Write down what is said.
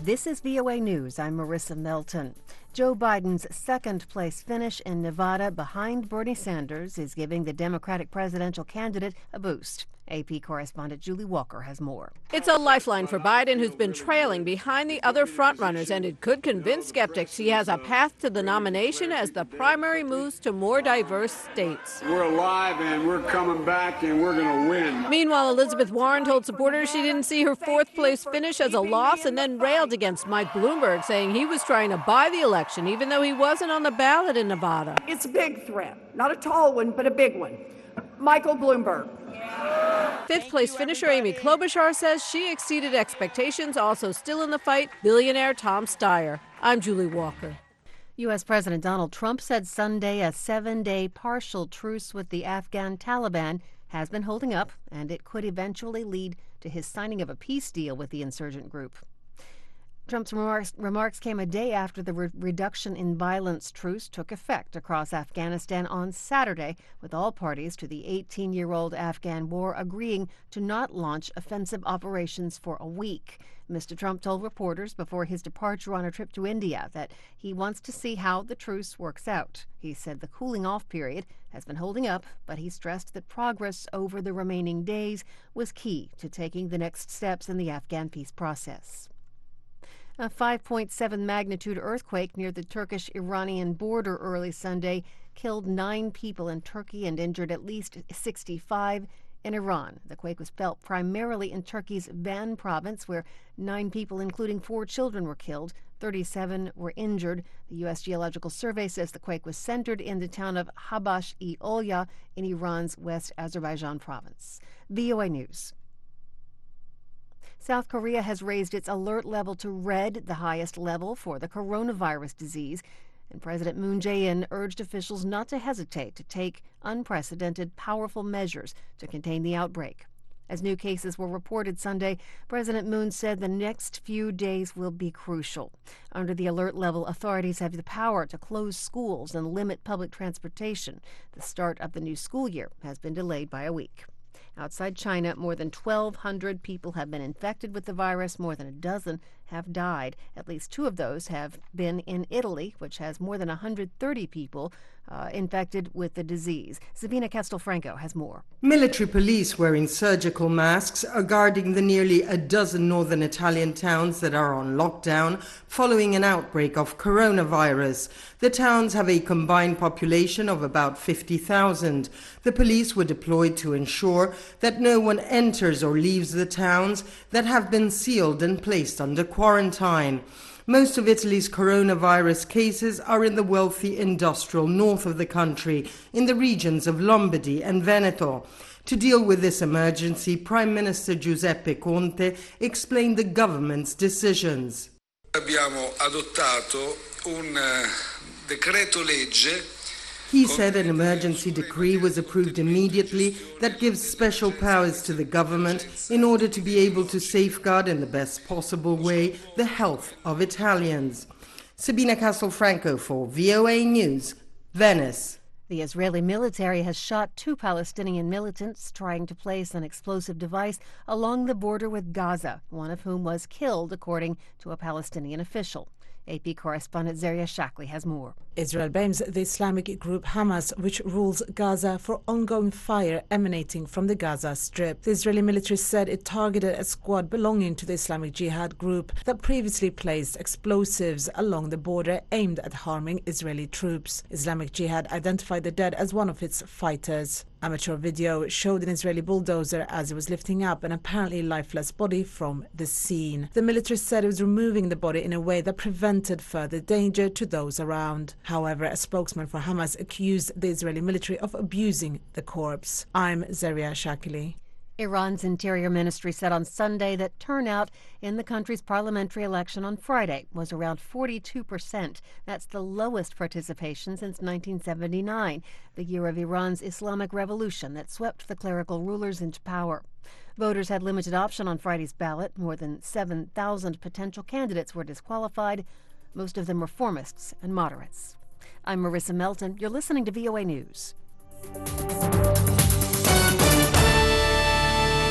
This is VOA News. I'm Marissa Melton. Joe Biden's second-place finish in Nevada behind Bernie Sanders is giving the Democratic presidential candidate a boost. AP correspondent Julie Walker has more. It's a lifeline for Biden, who's been trailing behind the other frontrunners, and it could convince skeptics he has a path to the nomination as the primary moves to more diverse states. We're alive and we're coming back and we're going to win. Meanwhile, Elizabeth Warren told supporters she didn't see her fourth-place finish as a loss and then railed against Mike Bloomberg, saying he was trying to buy the election even though he wasn't on the ballot in Nevada. It's a big threat, not a tall one, but a big one. Michael Bloomberg. Fifth-place finisher Amy Klobuchar says she exceeded expectations. Also still in the fight, billionaire Tom Steyer. I'm Julie Walker. U.S. President Donald Trump said Sunday a 7-day partial truce with the Afghan Taliban has been holding up, and it could eventually lead to his signing of a peace deal with the insurgent group. Trump's remarks came a day after the reduction in violence truce took effect across Afghanistan on Saturday, with all parties to the 18-year-old Afghan war agreeing to not launch offensive operations for a week. Mr. Trump told reporters before his departure on a trip to India that he wants to see how the truce works out. He said the cooling-off period has been holding up, but he stressed that progress over the remaining days was key to taking the next steps in the Afghan peace process. A 5.7 magnitude earthquake near the Turkish-Iranian border early Sunday killed 9 people in Turkey and injured at least 65 in Iran. The quake was felt primarily in Turkey's Van province, where 9 people, including 4 children, were killed. 37 were injured. The U.S. Geological Survey says the quake was centered in the town of Habash-e-Olya in Iran's West Azerbaijan province. VOA News. South Korea has raised its alert level to red, the highest level for the coronavirus disease, and President Moon Jae-in urged officials not to hesitate to take unprecedented, powerful measures to contain the outbreak. As new cases were reported Sunday, President Moon said the next few days will be crucial. Under the alert level, authorities have the power to close schools and limit public transportation. The start of the new school year has been delayed by a week. Outside China, more than 1,200 people have been infected with the virus. More than a dozen have died. At least 2 of those have been in Italy, which has more than 130 people infected with the disease. Sabina Castelfranco has more. Military police wearing surgical masks are guarding the nearly a dozen northern Italian towns that are on lockdown following an outbreak of coronavirus. The towns have a combined population of about 50,000. The police were deployed to ensure that no one enters or leaves the towns that have been sealed and placed under quarantine. Most of Italy's coronavirus cases are in the wealthy industrial north of the country, in the regions of Lombardy and Veneto. To deal with this emergency, Prime Minister Giuseppe Conte explained the government's decisions. Abbiamo adottato un decreto legge. He said an emergency decree was approved immediately that gives special powers to the government in order to be able to safeguard in the best possible way the health of Italians. Sabina Castelfranco for VOA News, Venice. The Israeli military has shot 2 Palestinian militants trying to place an explosive device along the border with Gaza, one of whom was killed, according to a Palestinian official. AP correspondent Zaria Shakli has more. Israel blames the Islamic group Hamas, which rules Gaza, for ongoing fire emanating from the Gaza Strip. The Israeli military said it targeted a squad belonging to the Islamic Jihad group that previously placed explosives along the border aimed at harming Israeli troops. Islamic Jihad identified the dead as one of its fighters. Amateur video showed an Israeli bulldozer as it was lifting up an apparently lifeless body from the scene. The military said it was removing the body in a way that prevented further danger to those around. However, a spokesman for Hamas accused the Israeli military of abusing the corpse. I'm Zaria Shakili. Iran's Interior Ministry said on Sunday that turnout in the country's parliamentary election on Friday was around 42%. That's the lowest participation since 1979, the year of Iran's Islamic Revolution that swept the clerical rulers into power. Voters had limited option on Friday's ballot. More than 7,000 potential candidates were disqualified, most of them reformists and moderates. I'm Marissa Melton. You're listening to VOA News.